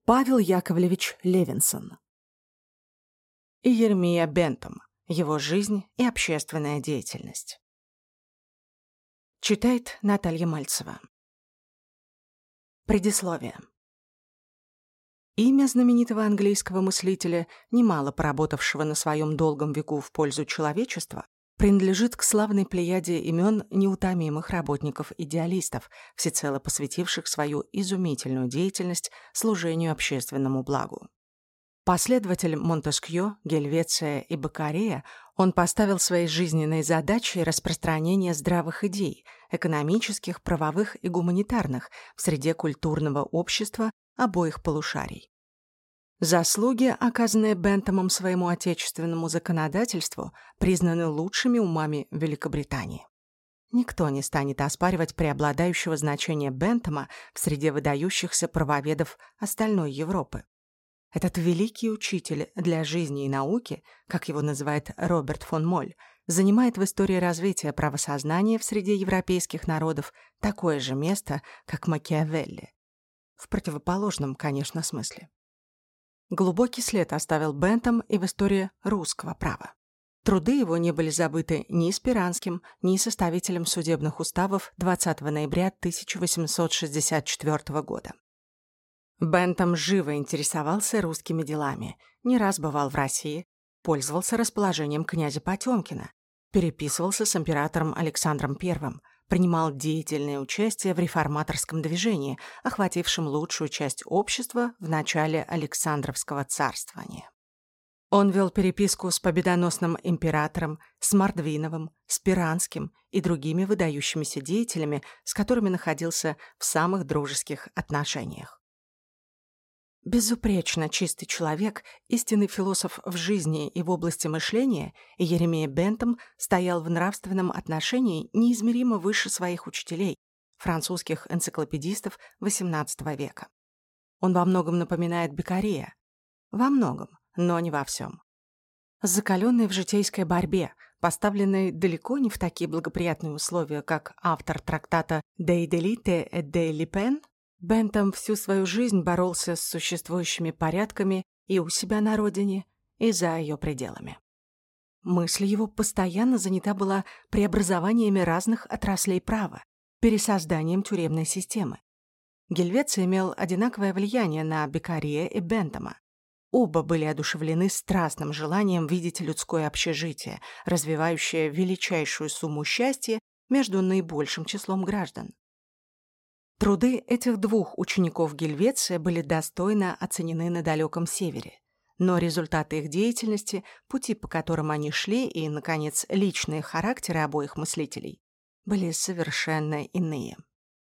Павел Яковлевич Левинсон. Иеремия Бентам. Его жизнь и общественная деятельность. Читает Наталья Мальцева. Предисловие. Имя знаменитого английского мыслителя, немало поработавшего на своем долгом веку в пользу человечества, принадлежит к славной плеяде имен неутомимых работников-идеалистов, всецело посвятивших свою изумительную деятельность служению общественному благу. Последователь Монтескьё, Гельвеция и Беккарея, он поставил своей жизненной задачей распространение здравых идей, экономических, правовых и гуманитарных, в среде культурного общества обоих полушарий. Заслуги, оказанные Бентамом своему отечественному законодательству, признаны лучшими умами Великобритании. Никто не станет оспаривать преобладающего значения Бентама в среде выдающихся правоведов остальной Европы. Этот великий учитель для жизни и науки, как его называет Роберт фон Моль, занимает в истории развития правосознания в среде европейских народов такое же место, как Макиавелли. В противоположном, конечно, смысле. Глубокий след оставил Бентам и в истории русского права. Труды его не были забыты ни Спиранским, ни составителем судебных уставов 20 ноября 1864 года. Бентам живо интересовался русскими делами, не раз бывал в России, пользовался расположением князя Потемкина, переписывался с императором Александром I, принимал деятельное участие в реформаторском движении, охватившем лучшую часть общества в начале Александровского царствования. Он вел переписку с победоносным императором, с Мордвиновым, Спиранским и другими выдающимися деятелями, с которыми находился в самых дружеских отношениях. Безупречно чистый человек, истинный философ в жизни и в области мышления, Иеремия Бентам стоял в нравственном отношении неизмеримо выше своих учителей, французских энциклопедистов XVIII века. Он во многом напоминает Беккарея. Во многом, но не во всем. Закаленный в житейской борьбе, поставленный далеко не в такие благоприятные условия, как автор трактата «De Delite et de Lipin», Бентам всю свою жизнь боролся с существующими порядками и у себя на родине, и за ее пределами. Мысль его постоянно занята была преобразованиями разных отраслей права, пересозданием тюремной системы. Гельвеция имел одинаковое влияние на Беккарея и Бентама. Оба были одушевлены страстным желанием видеть людское общежитие, развивающее величайшую сумму счастья между наибольшим числом граждан. Труды этих двух учеников Гельвеция были достойно оценены на далеком севере, но результаты их деятельности, пути, по которым они шли, и, наконец, личные характеры обоих мыслителей были совершенно иные.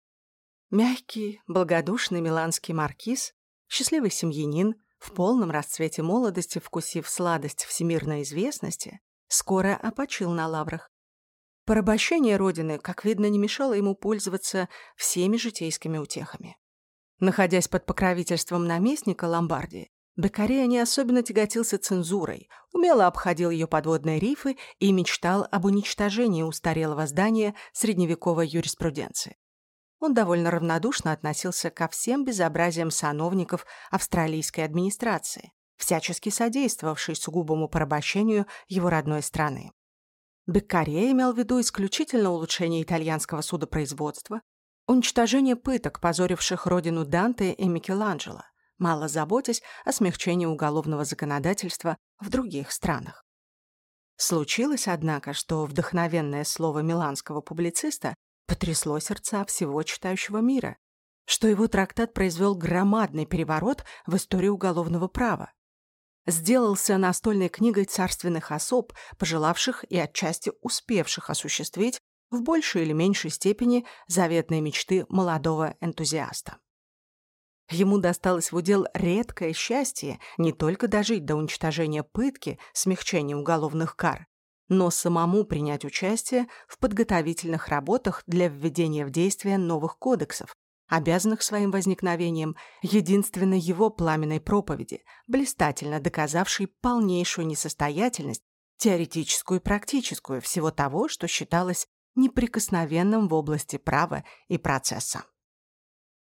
Мягкий, благодушный миланский маркиз, счастливый семьянин, в полном расцвете молодости, вкусив сладость всемирной известности, скоро опочил на лаврах. Порабощение родины, как видно, не мешало ему пользоваться всеми житейскими утехами. Находясь под покровительством наместника Ломбардии, Беккарея не особенно тяготился цензурой, умело обходил ее подводные рифы и мечтал об уничтожении устарелого здания средневековой юриспруденции. Он довольно равнодушно относился ко всем безобразиям сановников австралийской администрации, всячески содействовавшей сугубому порабощению его родной страны. Беккарея имел в виду исключительно улучшение итальянского судопроизводства, уничтожение пыток, позоривших родину Данте и Микеланджело, мало заботясь о смягчении уголовного законодательства в других странах. Случилось, однако, что вдохновенное слово миланского публициста потрясло сердца всего читающего мира, что его трактат произвел громадный переворот в истории уголовного права. Сделался настольной книгой царственных особ, пожелавших и отчасти успевших осуществить в большей или меньшей степени заветные мечты молодого энтузиаста. Ему досталось в удел редкое счастье не только дожить до уничтожения пытки, смягчения уголовных кар, но самому принять участие в подготовительных работах для введения в действие новых кодексов, обязанных своим возникновением единственной его пламенной проповеди, блистательно доказавшей полнейшую несостоятельность, теоретическую и практическую, всего того, что считалось неприкосновенным в области права и процесса.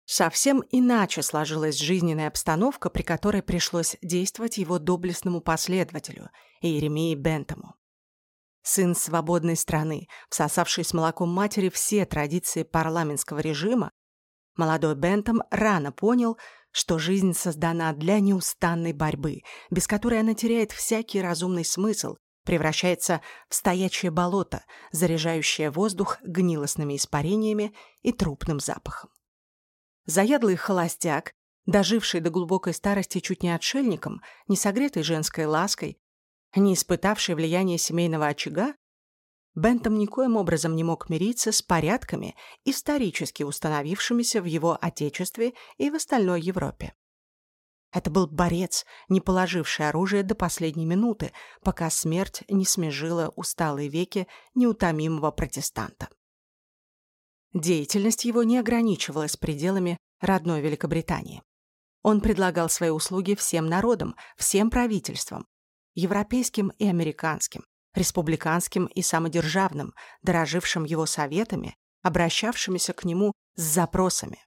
Совсем иначе сложилась жизненная обстановка, при которой пришлось действовать его доблестному последователю Иеремии Бентаму. Сын свободной страны, всосавший с молоком матери все традиции парламентского режима, молодой Бентам рано понял, что жизнь создана для неустанной борьбы, без которой она теряет всякий разумный смысл, превращается в стоячее болото, заряжающее воздух гнилостными испарениями и трупным запахом. Заядлый холостяк, доживший до глубокой старости чуть не отшельником, не согретый женской лаской, не испытавший влияния семейного очага, Бентам никоим образом не мог мириться с порядками, исторически установившимися в его отечестве и в остальной Европе. Это был борец, не положивший оружие до последней минуты, пока смерть не смежила усталые веки неутомимого протестанта. Деятельность его не ограничивалась пределами родной Великобритании. Он предлагал свои услуги всем народам, всем правительствам, европейским и американским, республиканским и самодержавным, дорожившим его советами, обращавшимися к нему с запросами.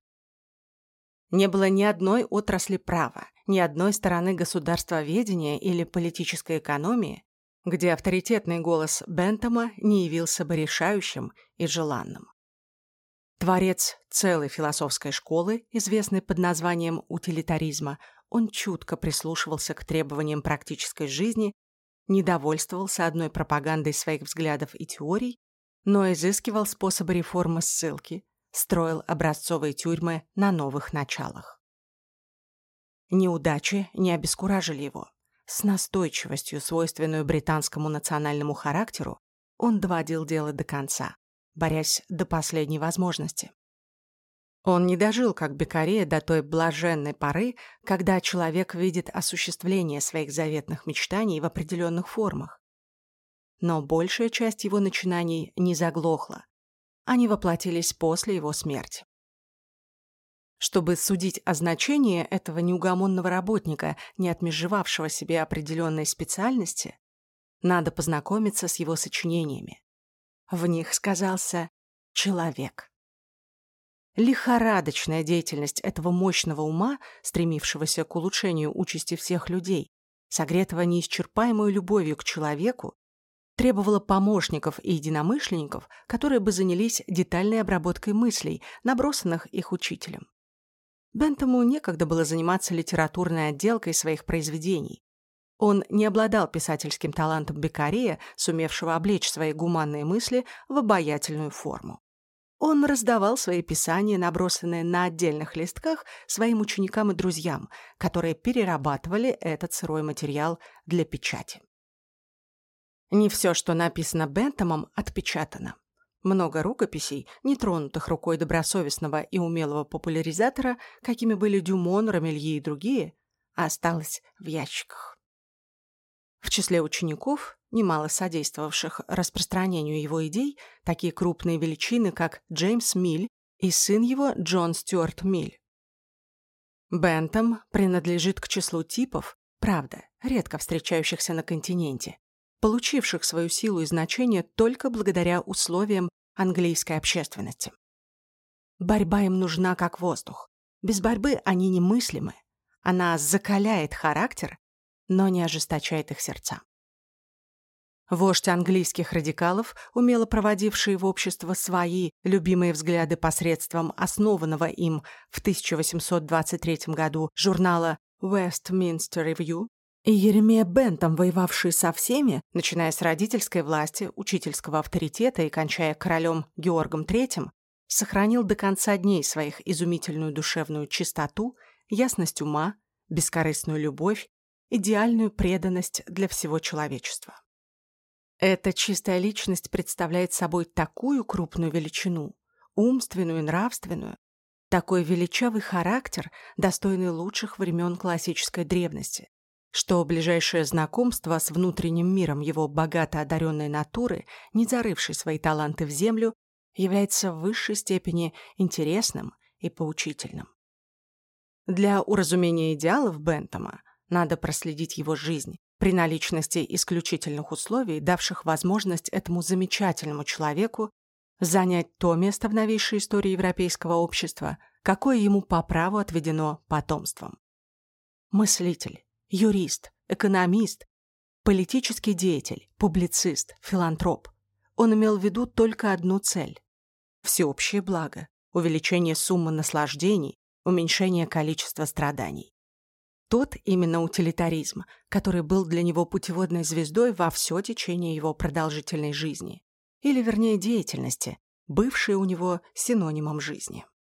Не было ни одной отрасли права, ни одной стороны государствоведения или политической экономии, где авторитетный голос Бентама не явился бы решающим и желанным. Творец целой философской школы, известной под названием утилитаризма, он чутко прислушивался к требованиям практической жизни, не довольствовался одной пропагандой своих взглядов и теорий, но изыскивал способы реформы ссылки, строил образцовые тюрьмы на новых началах. Неудачи не обескуражили его. С настойчивостью, свойственную британскому национальному характеру, он доводил дело до конца, борясь до последней возможности. Он не дожил, как Беккарея, до той блаженной поры, когда человек видит осуществление своих заветных мечтаний в определенных формах. Но большая часть его начинаний не заглохла. Они воплотились после его смерти. Чтобы судить о значении этого неугомонного работника, не отмежевавшего себе определенной специальности, надо познакомиться с его сочинениями. В них сказался человек. Лихорадочная деятельность этого мощного ума, стремившегося к улучшению участи всех людей, согретого неисчерпаемой любовью к человеку, требовала помощников и единомышленников, которые бы занялись детальной обработкой мыслей, набросанных их учителем. Бентаму некогда было заниматься литературной отделкой своих произведений. Он не обладал писательским талантом Беккарея, сумевшего облечь свои гуманные мысли в обаятельную форму. Он раздавал свои писания, набросанные на отдельных листках, своим ученикам и друзьям, которые перерабатывали этот сырой материал для печати. Не все, что написано Бентамом, отпечатано. Много рукописей, не тронутых рукой добросовестного и умелого популяризатора, какими были Дюмон, Рамелье и другие, осталось в ящиках. В числе учеников, немало содействовавших распространению его идей, такие крупные величины, как Джеймс Миль и сын его Джон Стюарт Миль. Бентам принадлежит к числу типов, правда, редко встречающихся на континенте, получивших свою силу и значение только благодаря условиям английской общественности. Борьба им нужна как воздух. Без борьбы они немыслимы. Она закаляет характер, но не ожесточает их сердца. Вождь английских радикалов, умело проводивший в общество свои любимые взгляды посредством основанного им в 1823 году журнала Westminster Review, и Иеремия Бентам, воевавший со всеми, начиная с родительской власти, учительского авторитета и кончая королем Георгом III, сохранил до конца дней своих изумительную душевную чистоту, ясность ума, бескорыстную любовь, идеальную преданность для всего человечества. Эта чистая личность представляет собой такую крупную величину, умственную и нравственную, такой величавый характер, достойный лучших времен классической древности, что ближайшее знакомство с внутренним миром его богато одаренной натуры, не зарывшей свои таланты в землю, является в высшей степени интересным и поучительным. Для уразумения идеалов Бентама надо проследить его жизнь, при наличности исключительных условий, давших возможность этому замечательному человеку занять то место в новейшей истории европейского общества, какое ему по праву отведено потомством. Мыслитель, юрист, экономист, политический деятель, публицист, филантроп. Он имел в виду только одну цель – всеобщее благо, увеличение суммы наслаждений, уменьшение количества страданий. Тот именно утилитаризм, который был для него путеводной звездой во все течение его продолжительной жизни, или, вернее, деятельности, бывшей у него синонимом жизни.